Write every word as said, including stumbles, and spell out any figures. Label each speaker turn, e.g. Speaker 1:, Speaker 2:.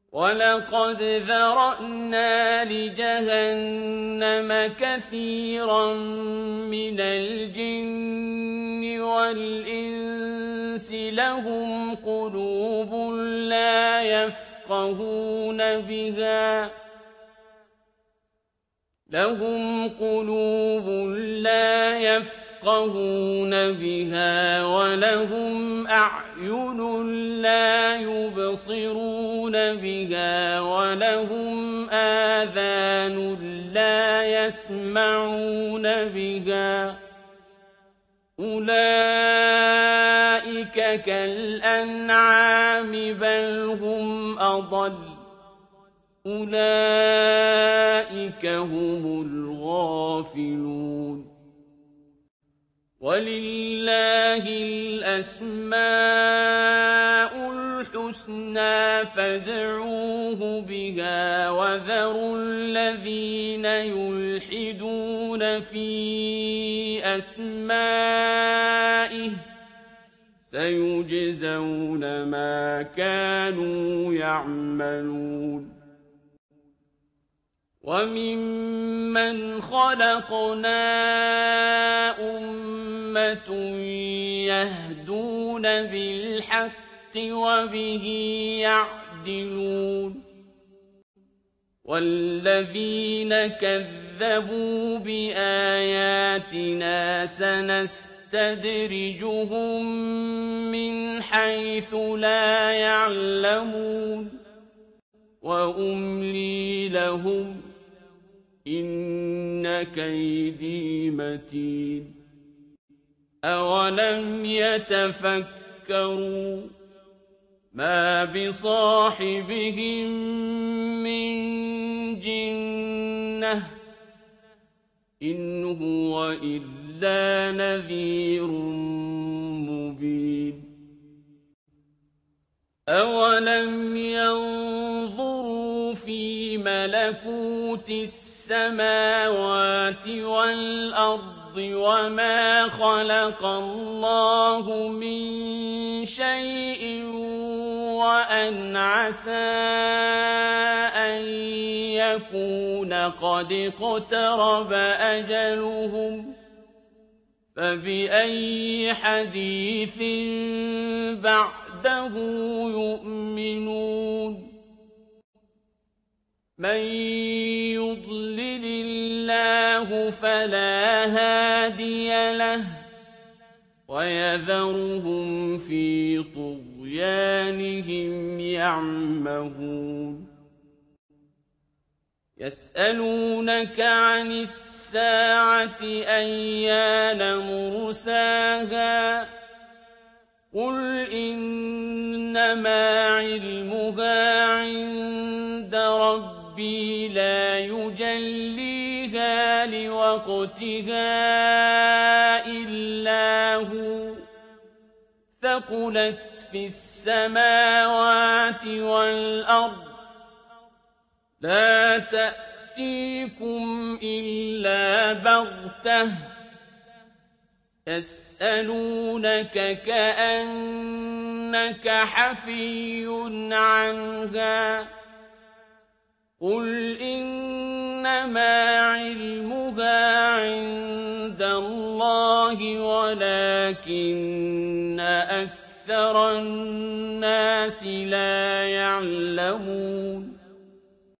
Speaker 1: وَلَقَدْ ذَرَأْنَا لِجَهَنَّمَ كَثِيرًا مِنَ الْجِنِّ وَالْإِنسِ لَهُمْ قُلُوبٌ لَّا يَفْقَهُونَ بِهَا لَهُمْ قُلُوبٌ لَّا يَفْقَهُونَ بِهَا وَلَهُمْ أَعْيُنٌ لَّا يُبْصِرُونَ بِهَا وَلَهُمْ آذَانٌ لَّا يَسْمَعُونَ بِهَا ۚ أُولَٰئِكَ كَالْأَنْعَامِ بَلْ هُمْ أَضَلُّ ۚ أُولَٰئِكَ هُمُ الْغَافِلُونَ وَلِلَّهِ الْأَسْمَاءُ الْحُسْنَىٰ فَادْعُوهُ بِهَا وَذَرُوا الَّذِينَ يُلْحِدُونَ فِي أَسْمَائِهِ ۚ سَيُجْزَوْنَ مَا كَانُوا يَعْمَلُونَ وَمِمَّنْ خَلَقْنَا أُمَّةٌ يَهْدُونَ بِالْحَقِّ وَبِهِ يَعْدِلُونَ وَالَّذِينَ كَذَّبُوا بِآيَاتِنَا سَنَسْتَدْرِجُهُم مِّنْ حَيْثُ لَا يَعْلَمُونَ وَأُمْلِي لَهُمْ ۚ إِنَّ كَيْدِي مَتِينٌ أَوَلَمْ يَتَفَكَّرُوا مَا بِصَاحِبِهِم مِّن جِنَّةٍ ۚ إِنْ هُوَ إِلَّا نَذِيرٌ مُّبِينٌ أَوَلَمْ يَنظُرُوا فِي مَلَكُوتِ السَّمَاوَاتِ وَالْأَرْضِ وَمَا خَلَقَ اللَّهُ مِن شَيْءٍ وَأَنْ عَسَىٰ أَن يَكُونَ قَدِ اقْتَرَبَ أَجَلُهُمْ ۖ فَبِأَيِّ حَدِيثٍ بَعْدَهُ يُؤْمِنُونَ مَن يُضْلِلِ اللَّهُ فَلَا هَادِيَ لَهُ ۚ وَيَذَرُهُمْ فِي طُغْيَانِهِمْ يَعْمَهُونَ يَسْأَلُونَكَ عَنِ السَّاعَةِ أَيَّانَ مُرْسَاهَا ۖ قُلْ إِنَّمَا عِلْمُهَا عِندَ رَبِّي لَا يُجَلِّيهَا لِوَقْتِهَا إِلَّا هُوَ ۚ ثَقُلَتْ فِي السَّمَاوَاتِ وَالْأَرْضِ ۚ لَا تَأْتِيكُمْ إِلَّا بَغْتَةً ۗ يَسْأَلُونَكَ كَأَنَّكَ حَفِيٌّ عَنْهَا ۖ قُلْ إِنَّمَا عِلْمُهَا عِندَ اللَّهِ وَلَٰكِنَّ أَكْثَرَ النَّاسِ لَا يَعْلَمُونَ